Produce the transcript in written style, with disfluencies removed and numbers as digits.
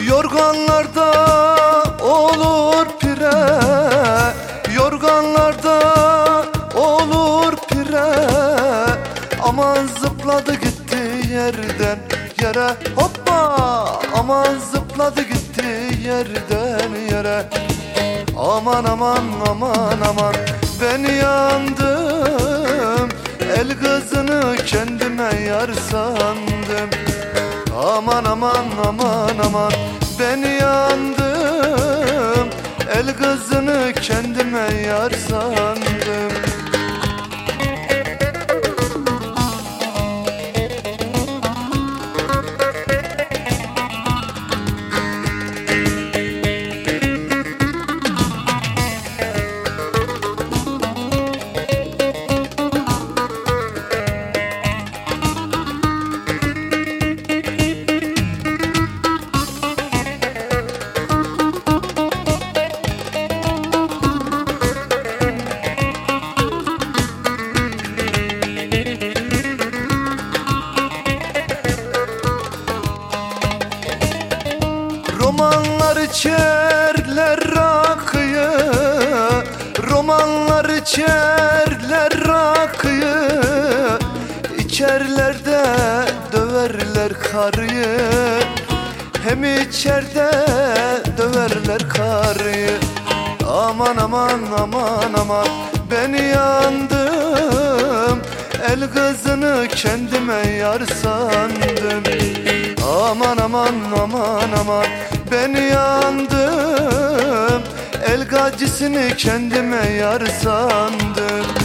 Yorganlarda olur pire, yorganlarda olur pire. Aman zıpladı gitti yerden yere, hoppa. Aman zıpladı gitti yerden yere. Aman aman aman aman, ben yandım, el kızını kendime yar sandım. Aman aman aman aman, ben yandım, el kızını kendime yar sandım. Romanlar içerler rakıyı, romanlar içerler rakıyı. İçerler de döverler karıyı, hem içerde döverler karıyı. Aman aman aman aman, ben yandım, el kızını kendime yar sandım. Aman aman aman aman, ben yandım, el gacisini kendime yar sandım.